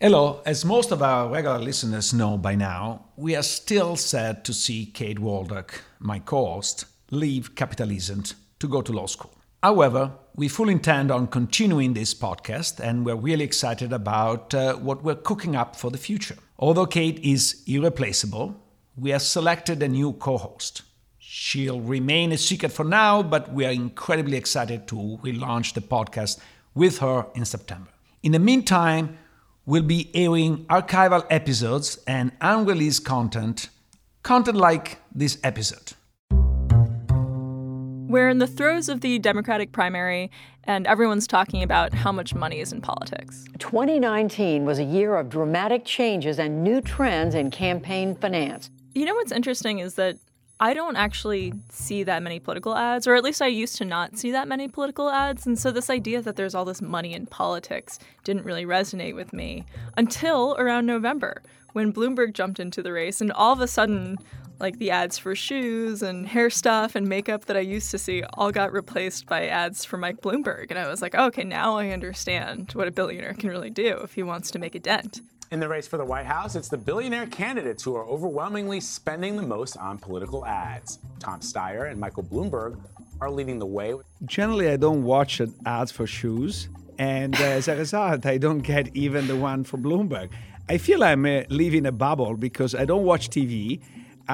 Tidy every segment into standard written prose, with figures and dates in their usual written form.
Hello, as most of our regular listeners know by now, we are still sad to see Kate Waldock, my co-host, leave Capitalism to go to law school. However, we fully intend on continuing this podcast and we're really excited about what we're cooking up for the future. Although Kate is irreplaceable, we have selected a new co-host. She'll remain a secret for now, but we are incredibly excited to relaunch the podcast with her in September. In the meantime, we'll be airing archival episodes and unreleased content like this episode. We're in the throes of the Democratic primary, and everyone's talking about how much money is in politics. 2019 was a year of dramatic changes and new trends in campaign finance. You know what's interesting is that I don't actually see that many political ads, or at least I used to not see that many political ads. And so this idea that there's all this money in politics didn't really resonate with me until around November, when Bloomberg jumped into the race. And all of a sudden, like the ads for shoes and hair stuff and makeup that I used to see all got replaced by ads for Mike Bloomberg. And I was like, okay, now I understand what a billionaire can really do if he wants to make a dent. In the race for the White House, it's the billionaire candidates who are overwhelmingly spending the most on political ads. Tom Steyer and Michael Bloomberg are leading the way. Generally, I don't watch ads for shoes, and as a result, I don't get even the one for Bloomberg. I feel I'm living a bubble because I don't watch TV.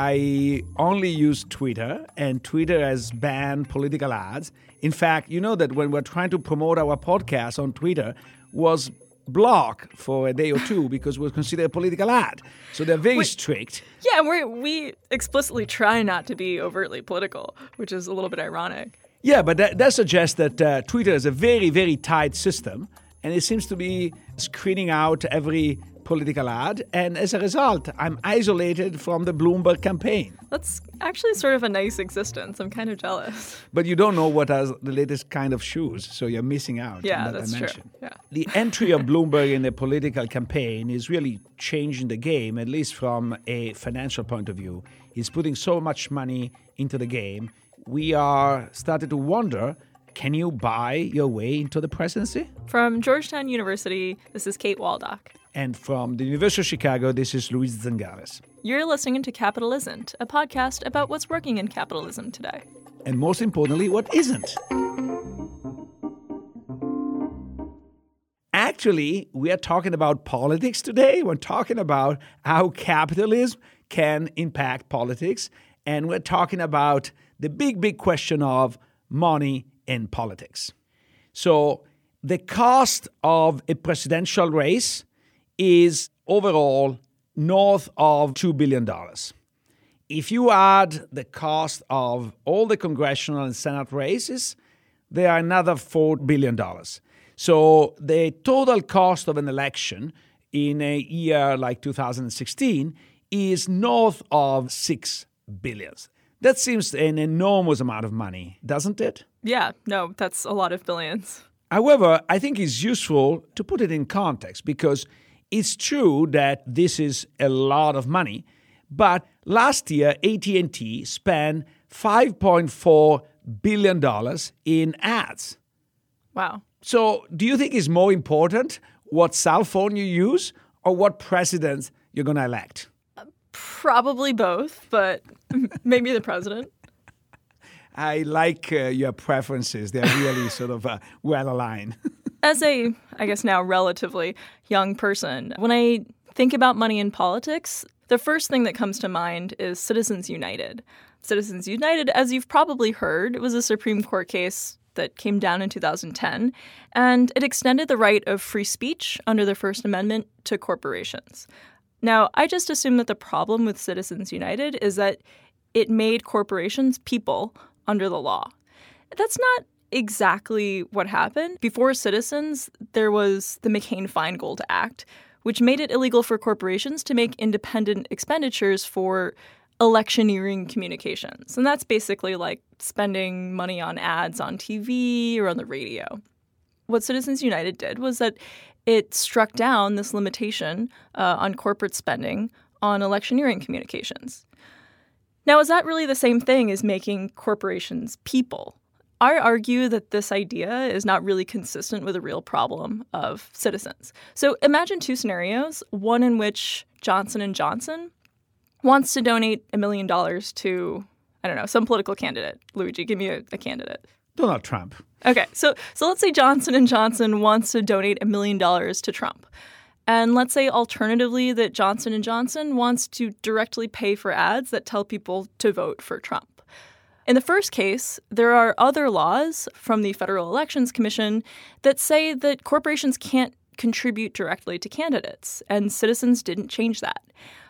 I only use Twitter, and Twitter has banned political ads. In fact, you know that when we're trying to promote our podcast on Twitter was blocked for a day or two because it was considered a political ad. So they're very strict. Yeah, and we explicitly try not to be overtly political, which is a little bit ironic. Yeah, but that suggests that Twitter is a very, very tight system, and it seems to be screening out every political ad, and as a result, I'm isolated from the Bloomberg campaign. That's actually sort of a nice existence. I'm kind of jealous. But you don't know what are the latest kind of shoes, so you're missing out yeah, on that that's dimension. True. Yeah. The entry of Bloomberg in the political campaign is really changing the game, at least from a financial point of view. He's putting so much money into the game. We are starting to wonder, can you buy your way into the presidency? From Georgetown University, this is Kate Waldock. And from the University of Chicago, this is Luis Zangares. You're listening to Capitalism, a podcast about what's working in capitalism today. And most importantly, what isn't. Actually, we are talking about politics today. We're talking about how capitalism can impact politics. And we're talking about the big question of money in politics. So the cost of a presidential race is overall north of $2 billion. If you add the cost of all the congressional and Senate races, they are another $4 billion. So the total cost of an election in a year like 2016 is north of $6 billion. That seems an enormous amount of money, doesn't it? Yeah, no, that's a lot of billions. However, I think it's useful to put it in context because it's true that this is a lot of money, but last year AT&T spent $5.4 billion in ads. Wow. So do you think it's more important what cell phone you use or what president you're going to elect? Probably both, but maybe the president. I like your preferences. They're really sort of well aligned. As a, I guess now relatively young person, when I think about money in politics, the first thing that comes to mind is Citizens United. Citizens United, as you've probably heard, was a Supreme Court case that came down in 2010, and it extended the right of free speech under the First Amendment to corporations. Now, I just assume that the problem with Citizens United is that it made corporations people under the law. That's not exactly what happened. Before Citizens, there was the McCain-Feingold Act, which made it illegal for corporations to make independent expenditures for electioneering communications. And that's basically like spending money on ads on TV or on the radio. What Citizens United did was that it struck down this limitation on corporate spending on electioneering communications. Now, is that really the same thing as making corporations people? I argue that this idea is not really consistent with a real problem of citizens. So imagine two scenarios, one in which Johnson & Johnson wants to donate $1 million to, I don't know, some political candidate. Luigi, give me a candidate. Donald Trump. Okay, so let's say Johnson & Johnson wants to donate $1 million to Trump. And let's say alternatively that Johnson & Johnson wants to directly pay for ads that tell people to vote for Trump. In the first case, there are other laws from the Federal Elections Commission that say that corporations can't contribute directly to candidates, and citizens didn't change that.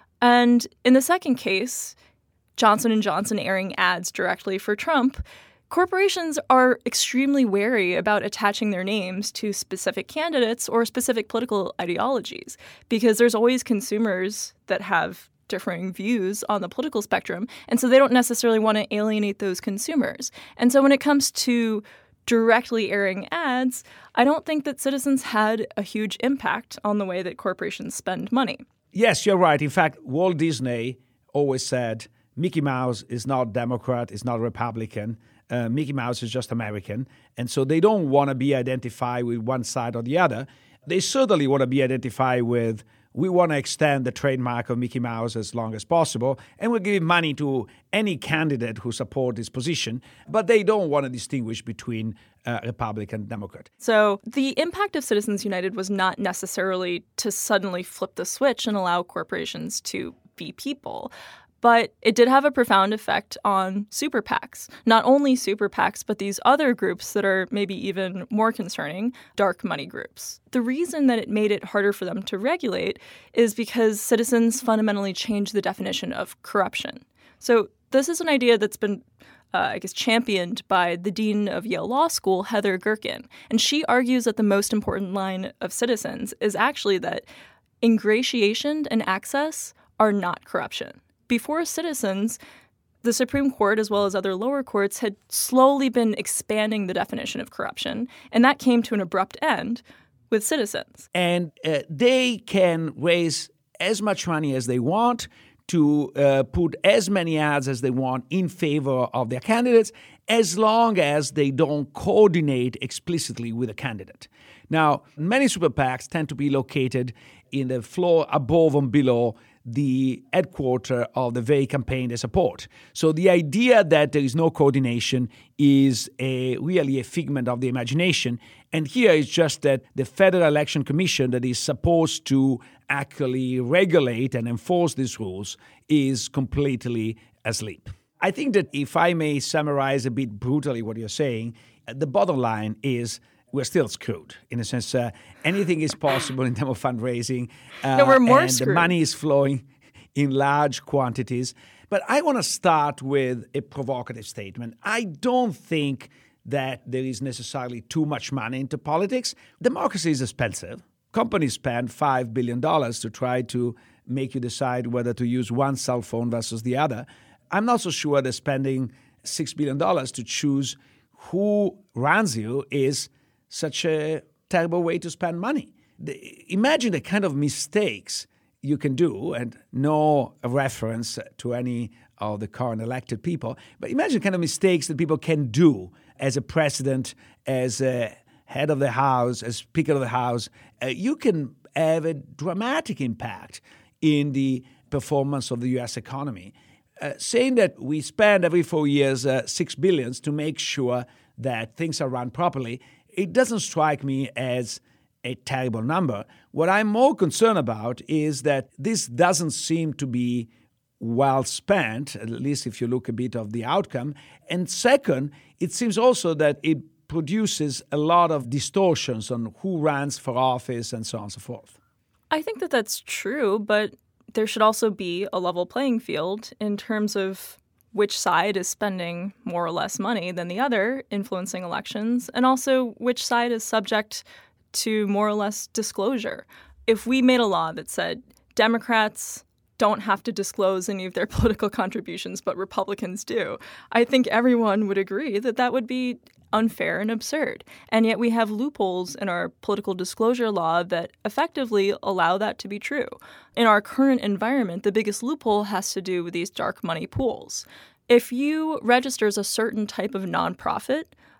And in the second case, Johnson & Johnson airing ads directly for Trump, corporations are extremely wary about attaching their names to specific candidates or specific political ideologies because there's always consumers that have differing views on the political spectrum, and so they don't necessarily want to alienate those consumers. And so when it comes to directly airing ads, I don't think that citizens had a huge impact on the way that corporations spend money. Yes, you're right. In fact, Walt Disney always said Mickey Mouse is not Democrat, is not Republican. Mickey Mouse is just American. And so they don't want to be identified with one side or the other. They certainly want to be identified with, we want to extend the trademark of Mickey Mouse as long as possible, and we'll give money to any candidate who supports this position. But they don't want to distinguish between Republican and Democrat. So the impact of Citizens United was not necessarily to suddenly flip the switch and allow corporations to be people. But it did have a profound effect on super PACs. Not only super PACs, but these other groups that are maybe even more concerning, dark money groups. The reason that it made it harder for them to regulate is because citizens fundamentally changed the definition of corruption. So this is an idea that's been championed by the dean of Yale Law School, Heather Gerken. And she argues that the most important line of Citizens is actually that ingratiation and access are not corruption. Before Citizens, the Supreme Court, as well as other lower courts, had slowly been expanding the definition of corruption, and that came to an abrupt end with Citizens. And they can raise as much money as they want to put as many ads as they want in favor of their candidates, as long as they don't coordinate explicitly with a candidate. Now, many super PACs tend to be located in the floor above and below the headquarters of the very campaign they support. So the idea that there is no coordination is really a figment of the imagination. And here it's just that the Federal Election Commission that is supposed to actually regulate and enforce these rules is completely asleep. I think that if I may summarize a bit brutally what you're saying, the bottom line is we're still screwed. In a sense, anything is possible in terms of fundraising. No, we're more and screwed. The money is flowing in large quantities. But I want to start with a provocative statement. I don't think that there is necessarily too much money into politics. Democracy is expensive. Companies spend $5 billion to try to make you decide whether to use one cell phone versus the other. I'm not so sure that spending $6 billion to choose who runs you is such a terrible way to spend money. Imagine the kind of mistakes you can do, and no reference to any of the current elected people, but imagine the kind of mistakes that people can do as a president, as a head of the House, as Speaker of the House. You can have a dramatic impact in the performance of the U.S. economy. Saying that we spend every 4 years $6 billion to make sure that things are run properly, it doesn't strike me as a terrible number. What I'm more concerned about is that this doesn't seem to be well spent, at least if you look a bit of the outcome. And second, it seems also that it produces a lot of distortions on who runs for office and so on and so forth. I think that that's true, but there should also be a level playing field in terms of which side is spending more or less money than the other, influencing elections, and also which side is subject to more or less disclosure. If we made a law that said Democrats don't have to disclose any of their political contributions, but Republicans do, I think everyone would agree that that would be unfair and absurd. And yet we have loopholes in our political disclosure law that effectively allow that to be true. In our current environment, the biggest loophole has to do with these dark money pools. If you register as a certain type of nonprofit,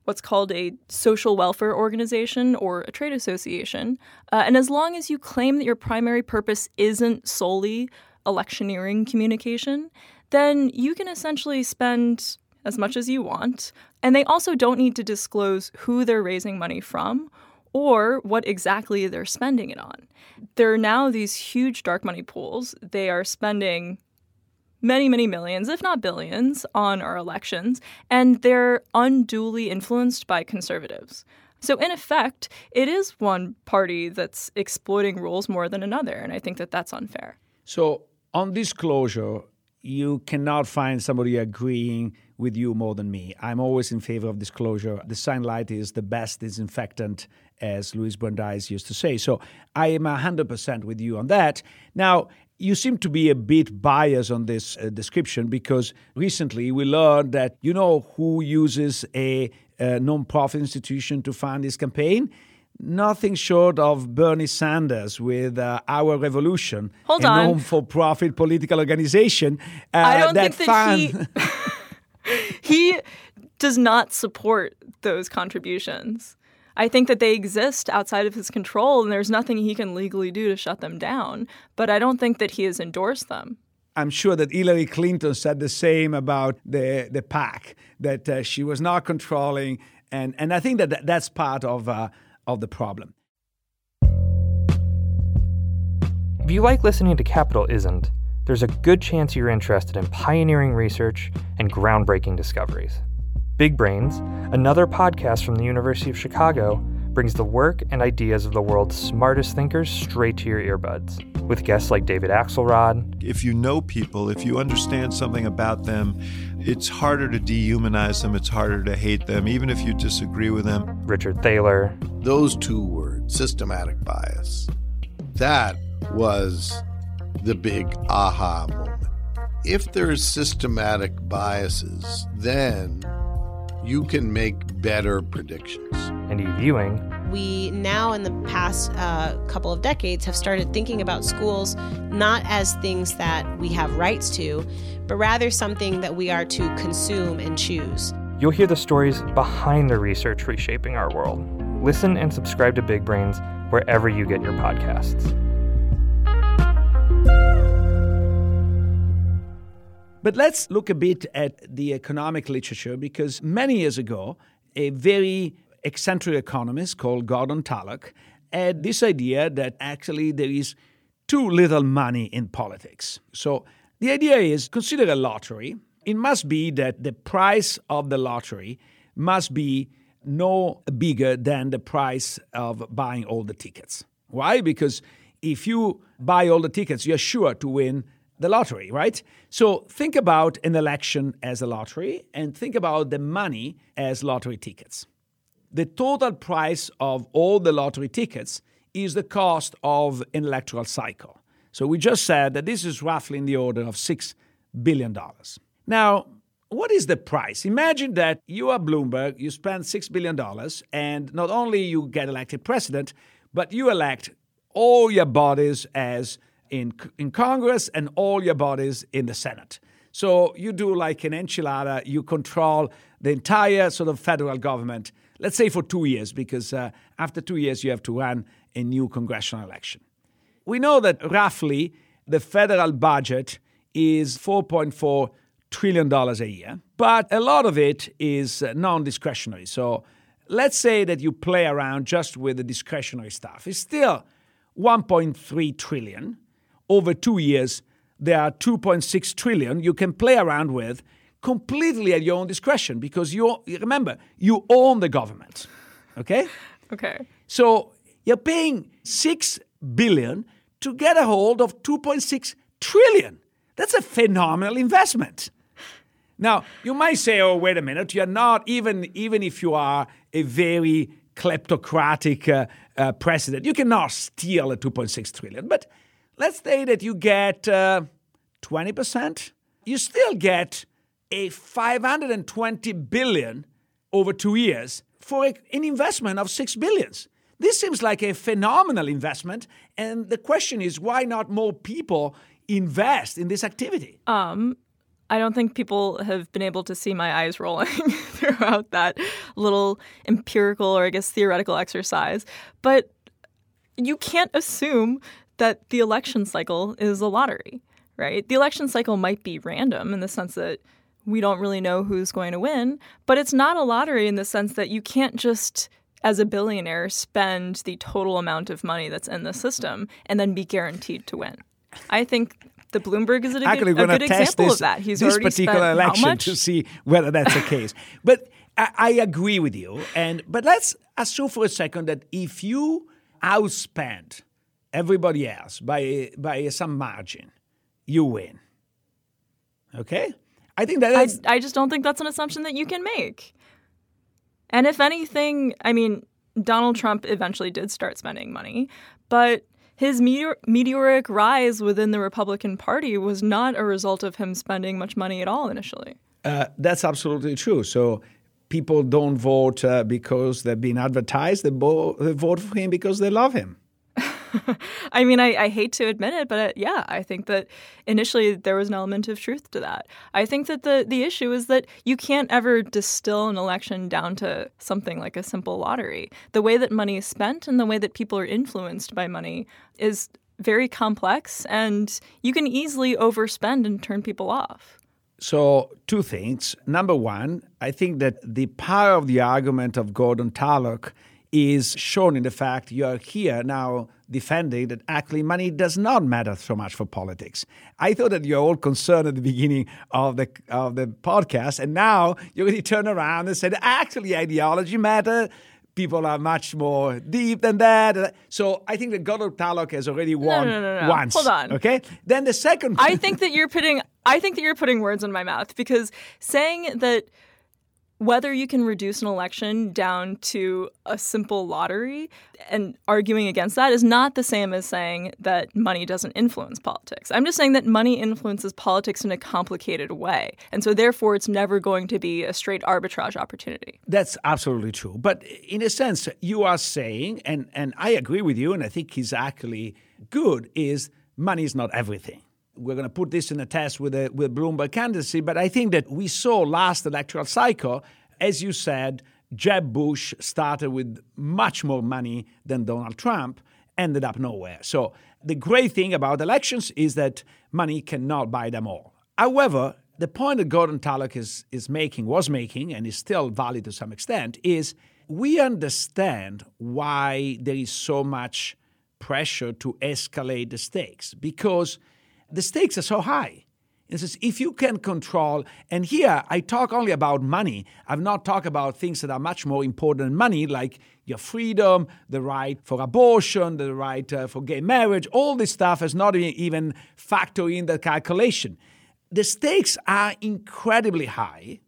what's called a social welfare organization or a trade association. And as long as you claim that your primary purpose isn't solely electioneering communication, then you can essentially spend as much as you want. And they also don't need to disclose who they're raising money from or what exactly they're spending it on. There are now these huge dark money pools. They are spending many, many millions, if not billions, on our elections, and they're unduly influenced by conservatives. So in effect, it is one party that's exploiting rules more than another, and I think that that's unfair. So on disclosure, you cannot find somebody agreeing with you more than me. I'm always in favor of disclosure. The sunlight is the best disinfectant, as Louis Brandeis used to say. So I am 100% with you on that. Now, you seem to be a bit biased on this description because recently we learned that you know who uses a non-profit institution to fund his campaign? Nothing short of Bernie Sanders with Our Revolution, Hold a on. non-for-profit political organization I don't that think that fund... he does not support those contributions. I think that they exist outside of his control, and there's nothing he can legally do to shut them down. But I don't think that he has endorsed them. I'm sure that Hillary Clinton said the same about the PAC, that she was not controlling. And I think that that's part of the problem. If you like listening to Capital Isn't, there's a good chance you're interested in pioneering research and groundbreaking discoveries. Big Brains, another podcast from the University of Chicago, brings the work and ideas of the world's smartest thinkers straight to your earbuds, with guests like David Axelrod. If you know people, if you understand something about them, it's harder to dehumanize them, it's harder to hate them, even if you disagree with them. Richard Thaler. Those two words, systematic bias, that was the big aha moment. If there's systematic biases, then you can make better predictions. And Eve Ewing. We now, in the past couple of decades, have started thinking about schools not as things that we have rights to, but rather something that we are to consume and choose. You'll hear the stories behind the research reshaping our world. Listen and subscribe to Big Brains wherever you get your podcasts. But let's look a bit at the economic literature, because many years ago, a very eccentric economist called Gordon Tullock had this idea that actually there is too little money in politics. So the idea is, consider a lottery. It must be that the price of the lottery must be no bigger than the price of buying all the tickets. Why? Because if you buy all the tickets, you're sure to win the lottery, right? So think about an election as a lottery and think about the money as lottery tickets. The total price of all the lottery tickets is the cost of an electoral cycle. So we just said that this is roughly in the order of $6 billion. Now, what is the price? Imagine that you are Bloomberg, you spend $6 billion, and not only you get elected president, but you elect all your bodies as in Congress and all your bodies in the Senate. So you do like an enchilada, you control the entire sort of federal government, let's say for 2 years, because after 2 years you have to run a new congressional election. We know that roughly the federal budget is $4.4 trillion a year, but a lot of it is non-discretionary. So let's say that you play around just with the discretionary stuff. It's still $1.3 trillion. Over 2 years, there are $2.6 trillion you can play around with completely at your own discretion, because remember, you own the government, okay? Okay. So you're paying $6 billion to get a hold of $2.6 trillion. That's a phenomenal investment. Now, you might say, oh, wait a minute, you're not, even if you are a very kleptocratic president, you cannot steal a $2.6 trillion. But let's say that you get 20%. You still get a $520 billion over 2 years for an investment of $6 billion. This seems like a phenomenal investment. And the question is, why not more people invest in this activity? I don't think people have been able to see my eyes rolling throughout that little empirical or I guess theoretical exercise. But you can't assume that the election cycle is a lottery, right? The election cycle might be random in the sense that we don't really know who's going to win, but it's not a lottery in the sense that you can't just, as a billionaire, spend the total amount of money that's in the system and then be guaranteed to win. I think the Bloomberg is a good example of that. He's already spent how much? To see whether that's the case. But I agree with you. But let's assume for a second that if you outspend everybody else by some margin, you win. Okay? I think that's... I just don't think that's an assumption that you can make. And if anything, I mean, Donald Trump eventually did start spending money, but his meteoric rise within the Republican Party was not a result of him spending much money at all initially. That's absolutely true. So people don't vote because they've been advertised. They vote for him because they love him. I mean, I hate to admit it, but yeah, I think that initially there was an element of truth to that. I think that the issue is that you can't ever distill an election down to something like a simple lottery. The way that money is spent and the way that people are influenced by money is very complex, and you can easily overspend and turn people off. So, two things. Number one, I think that the power of the argument of Gordon Tullock is shown in the fact you are here now defending that actually money does not matter so much for politics. I thought that you're all concerned at the beginning of the podcast, and now you really turn around and said actually ideology matters. People are much more deep than that. So I think that Gordon Tullock has already won once. Hold on. Okay. Then the second. I think that you're putting words in my mouth, because saying that whether you can reduce an election down to a simple lottery and arguing against that is not the same as saying that money doesn't influence politics. I'm just saying that money influences politics in a complicated way. And so therefore, it's never going to be a straight arbitrage opportunity. That's absolutely true. But in a sense, you are saying, and I agree with you, and I think he's actually good, is money is not everything. We're going to put this in a test with Bloomberg candidacy, but I think that we saw last electoral cycle, as you said, Jeb Bush started with much more money than Donald Trump, ended up nowhere. So the great thing about elections is that money cannot buy them all. However, the point that Gordon Tullock was making, and is still valid to some extent, is we understand why there is so much pressure to escalate the stakes, because the stakes are so high. It says if you can control, and here I talk only about money. I've not talked about things that are much more important than money, like your freedom, the right for abortion, the right for gay marriage. All this stuff is not even factored in the calculation. The stakes are incredibly high,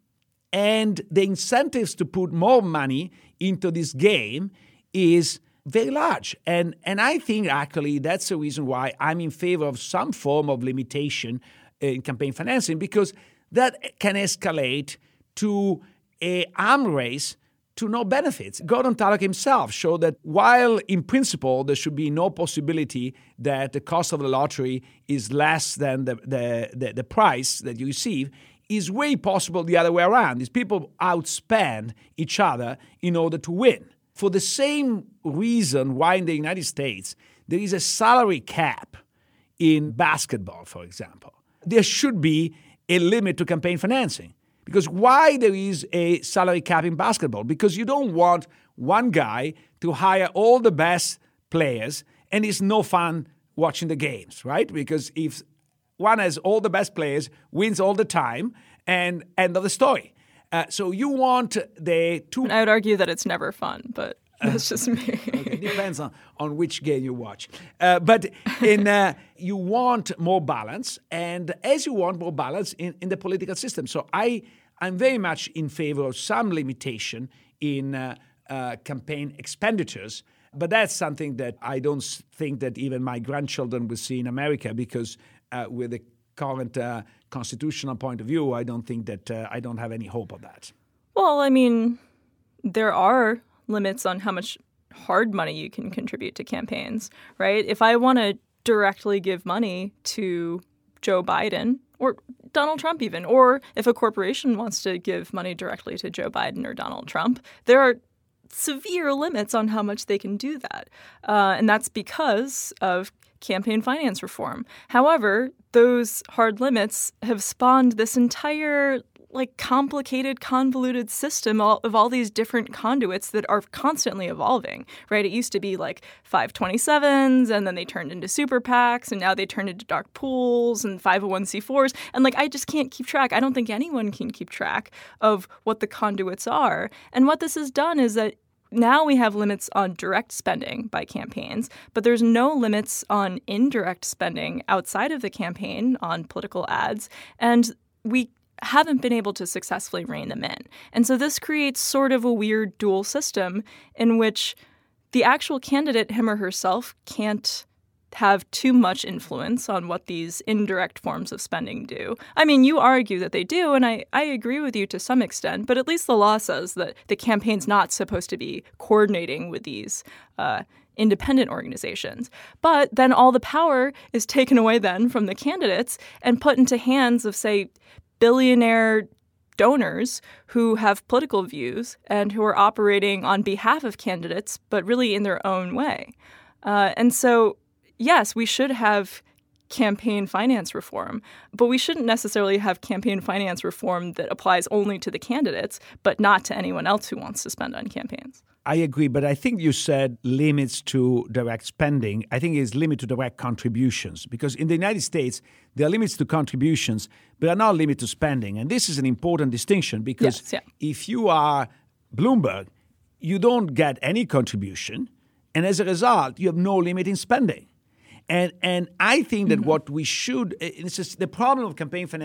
and the incentives to put more money into this game is very large. And I think actually that's the reason why I'm in favor of some form of limitation in campaign financing, because that can escalate to an arms race to no benefits. Gordon Tullock himself showed that while in principle there should be no possibility that the cost of the lottery is less than the price that you receive, is way possible the other way around. These people outspend each other in order to win. For the same reason why in the United States there is a salary cap in basketball, for example, there should be a limit to campaign financing. Because why there is a salary cap in basketball? Because you don't want one guy to hire all the best players and it's no fun watching the games, right? Because if one has all the best players, wins all the time, and end of the story. So you want the two... I would argue that it's never fun, but that's just me. It depends on which game you watch. But you want more balance, and as you want more balance in the political system. So I'm very much in favor of some limitation in campaign expenditures, but that's something that I don't think that even my grandchildren will see in America, because with the current constitutional point of view, I don't think that I don't have any hope of that. Well, I mean, there are limits on how much hard money you can contribute to campaigns, right? If I want to directly give money to Joe Biden, or Donald Trump even, or if a corporation wants to give money directly to Joe Biden or Donald Trump, there are severe limits on how much they can do that. And that's because of campaign finance reform. However, those hard limits have spawned this entire complicated, convoluted system of all these different conduits that are constantly evolving, right? It used to be 527s, and then they turned into super PACs, and now they turned into dark pools and 501c4s. And I just can't keep track. I don't think anyone can keep track of what the conduits are. And what this has done is that now we have limits on direct spending by campaigns, but there's no limits on indirect spending outside of the campaign on political ads. And we haven't been able to successfully rein them in. And so this creates sort of a weird dual system in which the actual candidate, him or herself, can't have too much influence on what these indirect forms of spending do. I mean, you argue that they do, and I agree with you to some extent, but at least the law says that the campaign's not supposed to be coordinating with these independent organizations. But then all the power is taken away then from the candidates and put into hands of, say, billionaire donors who have political views and who are operating on behalf of candidates, but really in their own way. And so, yes, we should have campaign finance reform, but we shouldn't necessarily have campaign finance reform that applies only to the candidates, but not to anyone else who wants to spend on campaigns. I agree, but I think you said limits to direct spending. I think it's limit to direct contributions, because in the United States, there are limits to contributions, but there are not limits to spending. And this is an important distinction, because if you are Bloomberg, you don't get any contribution, and as a result, you have no limit in spending. And I think that what we should, it's just the problem of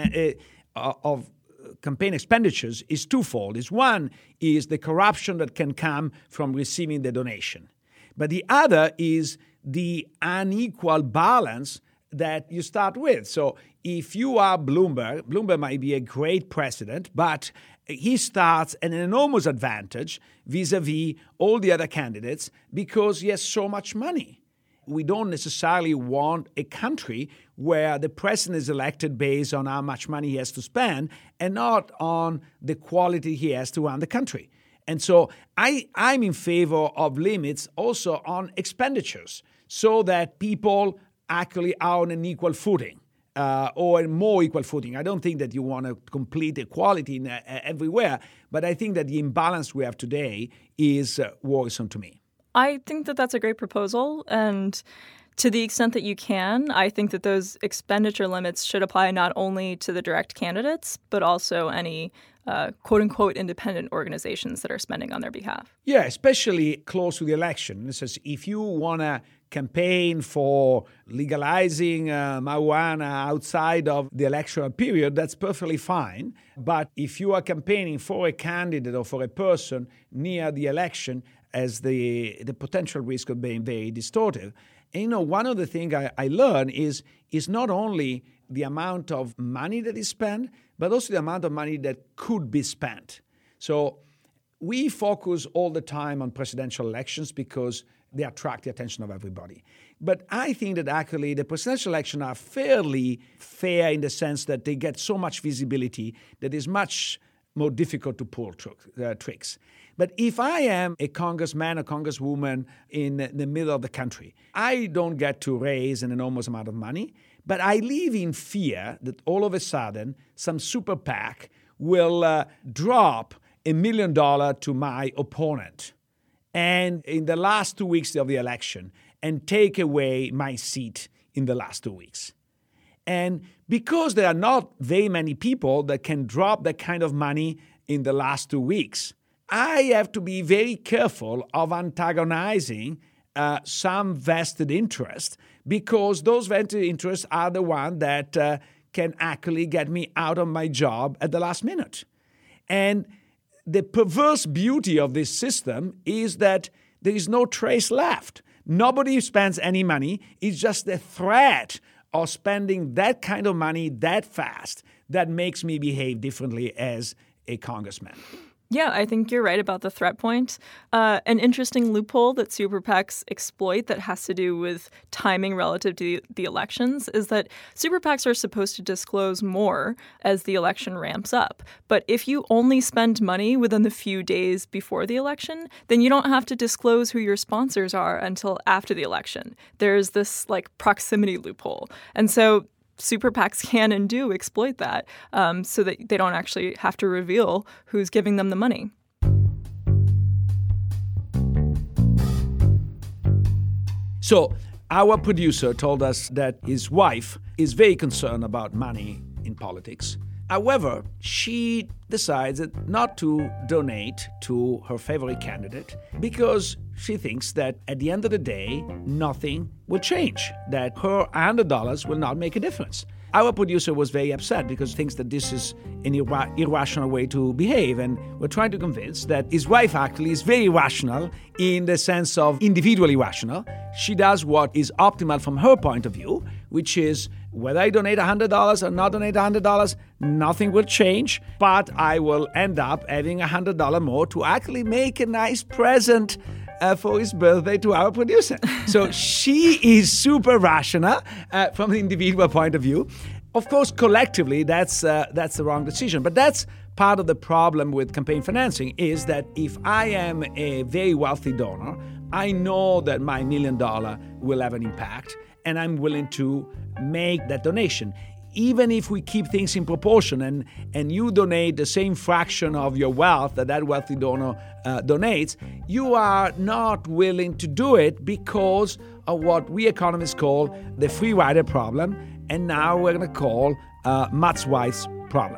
campaign expenditures is twofold. One is the corruption that can come from receiving the donation. But the other is the unequal balance that you start with. So if you are Bloomberg might be a great president, but he starts at an enormous advantage vis-a-vis all the other candidates because he has so much money. We don't necessarily want a country where the president is elected based on how much money he has to spend and not on the quality he has to run the country. And so I'm in favor of limits also on expenditures so that people actually are on an equal footing or a more equal footing. I don't think that you want a complete equality everywhere, but I think that the imbalance we have today is worrisome to me. I think that that's a great proposal, and to the extent that you can, I think that those expenditure limits should apply not only to the direct candidates, but also any quote-unquote independent organizations that are spending on their behalf. Yeah, especially close to the election. This is, if you want to campaign for legalizing marijuana outside of the electoral period, that's perfectly fine. But if you are campaigning for a candidate or for a person near the election, as the potential risk of being very distortive. And, one of the things I learned is not only the amount of money that is spent, but also the amount of money that could be spent. So we focus all the time on presidential elections because they attract the attention of everybody. But I think that actually the presidential elections are fairly fair in the sense that they get so much visibility that is much more difficult to pull tricks. But if I am a congressman or congresswoman in the middle of the country, I don't get to raise an enormous amount of money, but I live in fear that all of a sudden some super PAC will drop $1 million to my opponent and in the last 2 weeks of the election and take away my seat in the last 2 weeks. And because there are not very many people that can drop that kind of money in the last 2 weeks, I have to be very careful of antagonizing some vested interest because those vested interests are the ones that can actually get me out of my job at the last minute. And the perverse beauty of this system is that there is no trace left. Nobody spends any money. It's just the threat of spending that kind of money that fast that makes me behave differently as a congressman. Yeah, I think you're right about the threat point. An interesting loophole that super PACs exploit that has to do with timing relative to the elections is that super PACs are supposed to disclose more as the election ramps up. But if you only spend money within the few days before the election, then you don't have to disclose who your sponsors are until after the election. There's this proximity loophole. And so super PACs can and do exploit that so that they don't actually have to reveal who's giving them the money. So our producer told us that his wife is very concerned about money in politics. However, she decides not to donate to her favorite candidate because she thinks that at the end of the day, nothing will change, that her $100 will not make a difference. Our producer was very upset because he thinks that this is an irrational way to behave, and we're trying to convince that his wife actually is very rational in the sense of individually rational. She does what is optimal from her point of view, which is whether I donate $100 or not donate $100, nothing will change, but I will end up having $100 more to actually make a nice present for his birthday to our producer. So she is super rational from the individual point of view. Of course, collectively, that's the wrong decision. But that's part of the problem with campaign financing is that if I am a very wealthy donor, I know that my $1 million will have an impact, and I'm willing to make that donation. Even if we keep things in proportion and you donate the same fraction of your wealth that wealthy donor donates, you are not willing to do it because of what we economists call the free rider problem, and now we're going to call Matt's wife's problem.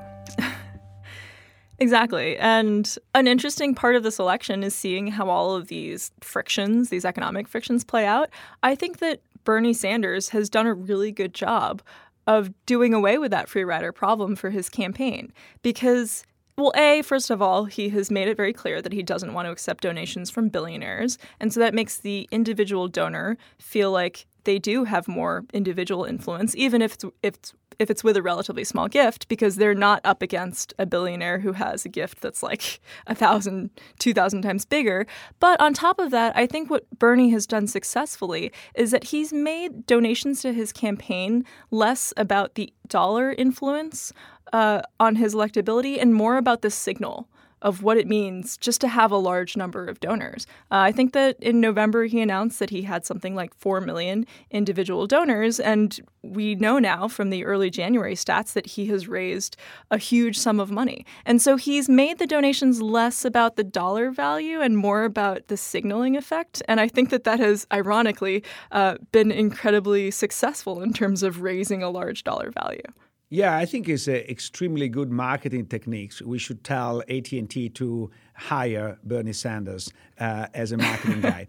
Exactly. And an interesting part of this election is seeing how all of these frictions, these economic frictions, play out. I think that Bernie Sanders has done a really good job of doing away with that free rider problem for his campaign because, well, first of all, he has made it very clear that he doesn't want to accept donations from billionaires. And so that makes the individual donor feel like they do have more individual influence, even if it's with a relatively small gift, because they're not up against a billionaire who has a gift that's like 1,000, 2,000 times bigger. But on top of that, I think what Bernie has done successfully is that he's made donations to his campaign less about the dollar influence on his electability and more about the signal of what it means just to have a large number of donors. I think that in November he announced that he had something like 4 million individual donors, and we know now from the early January stats that he has raised a huge sum of money. And so he's made the donations less about the dollar value and more about the signaling effect. And I think that has, ironically, been incredibly successful in terms of raising a large dollar value. Yeah, I think it's an extremely good marketing technique. We should tell AT&T to hire Bernie Sanders as a marketing guy.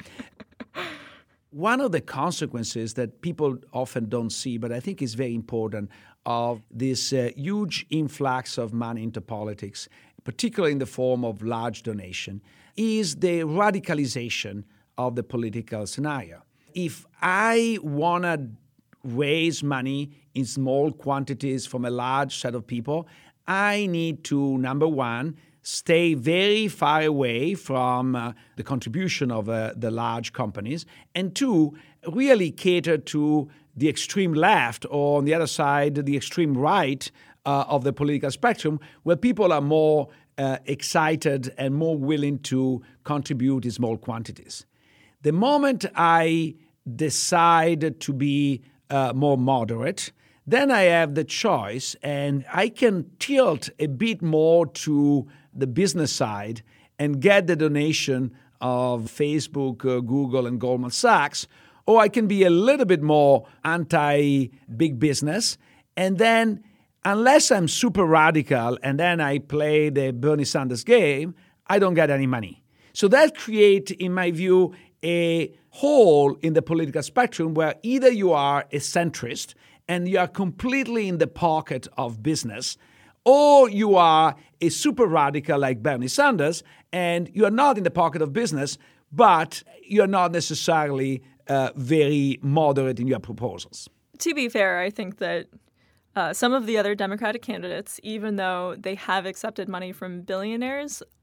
One of the consequences that people often don't see, but I think is very important, of this huge influx of money into politics, particularly in the form of large donation, is the radicalization of the political scenario. If I want to raise money in small quantities from a large set of people, I need to, number one, stay very far away from the contribution of the large companies, and two, really cater to the extreme left, or on the other side, the extreme right of the political spectrum, where people are more excited and more willing to contribute in small quantities. The moment I decide to be more moderate, then I have the choice, and I can tilt a bit more to the business side and get the donation of Facebook, Google, and Goldman Sachs, or I can be a little bit more anti-big business, and then unless I'm super radical and then I play the Bernie Sanders game, I don't get any money. So that creates, in my view, a hole in the political spectrum where either you are a centrist and you are completely in the pocket of business, or you are a super radical like Bernie Sanders and you are not in the pocket of business, but you're not necessarily very moderate in your proposals. To be fair, I think that some of the other Democratic candidates, even though they have accepted money from billionaires,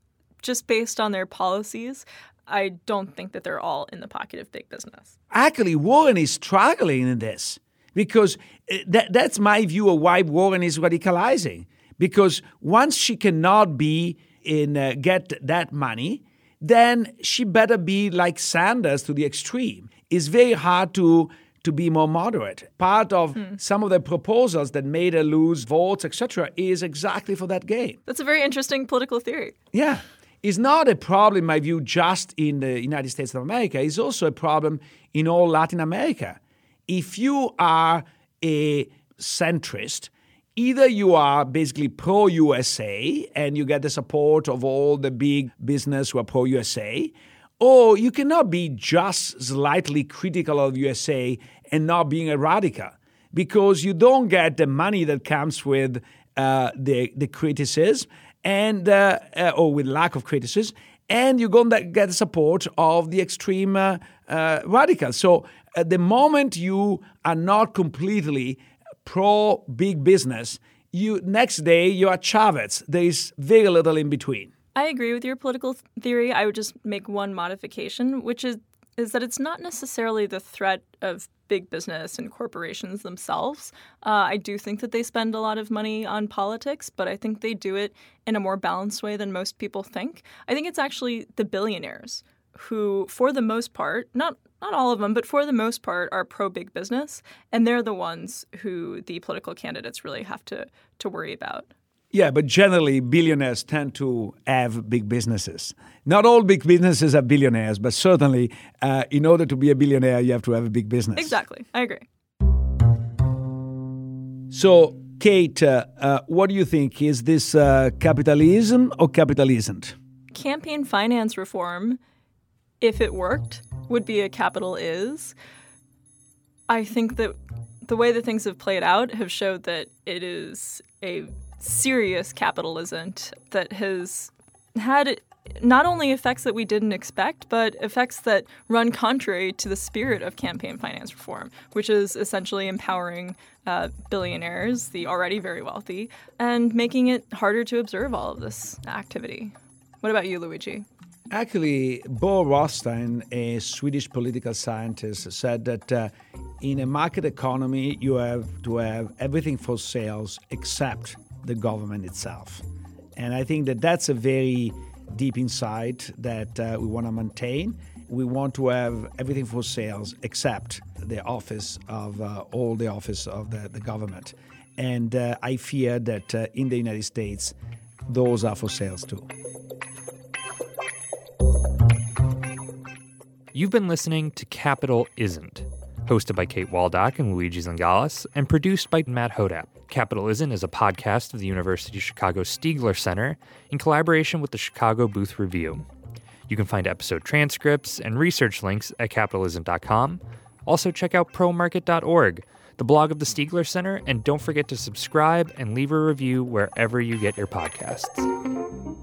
just based on their policies, I don't think that they're all in the pocket of big business. Actually, Warren is struggling in this because that's my view of why Warren is radicalizing. Because once she cannot be get that money, then she better be like Sanders to the extreme. It's very hard to be more moderate. Part of some of the proposals that made her lose votes, etc., is exactly for that game. That's a very interesting political theory. Yeah. It's not a problem, in my view, just in the United States of America. It's also a problem in all Latin America. If you are a centrist, either you are basically pro-USA and you get the support of all the big business who are pro-USA, or you cannot be just slightly critical of USA and not being a radical, because you don't get the money that comes with the criticism and or with lack of criticism, and you're going to get the support of the extreme radicals. So at the moment you are not completely pro-big business, next day you are Chavez. There is very little in between. I agree with your political theory. I would just make one modification, which is that it's not necessarily the threat of big business and corporations themselves. I do think that they spend a lot of money on politics, but I think they do it in a more balanced way than most people think. I think it's actually the billionaires who, for the most part, not all of them, but for the most part, are pro-big business, and they're the ones who the political candidates really have to worry about. Yeah, but generally, billionaires tend to have big businesses. Not all big businesses are billionaires, but certainly, in order to be a billionaire, you have to have a big business. Exactly. I agree. So, Kate, what do you think? Is this capitalism or capital isn't? Campaign finance reform, if it worked, would be a capital is. I think that the way that things have played out have showed that it is a serious capitalism that has had not only effects that we didn't expect, but effects that run contrary to the spirit of campaign finance reform, which is essentially empowering billionaires, the already very wealthy, and making it harder to observe all of this activity. What about you, Luigi? Actually, Bo Rothstein, a Swedish political scientist, said that in a market economy, you have to have everything for sales except the government itself. And I think that that's a very deep insight that we want to maintain. We want to have everything for sales except the office of all the office of the government. And I fear that in the United States, those are for sales too. You've been listening to Capital Isn't, hosted by Kate Waldock and Luigi Zingales, and produced by Matt Hodap. Capital Isn't is a podcast of the University of Chicago Stiegler Center in collaboration with the Chicago Booth Review. You can find episode transcripts and research links at capitalism.com. Also check out promarket.org, the blog of the Stiegler Center, and don't forget to subscribe and leave a review wherever you get your podcasts.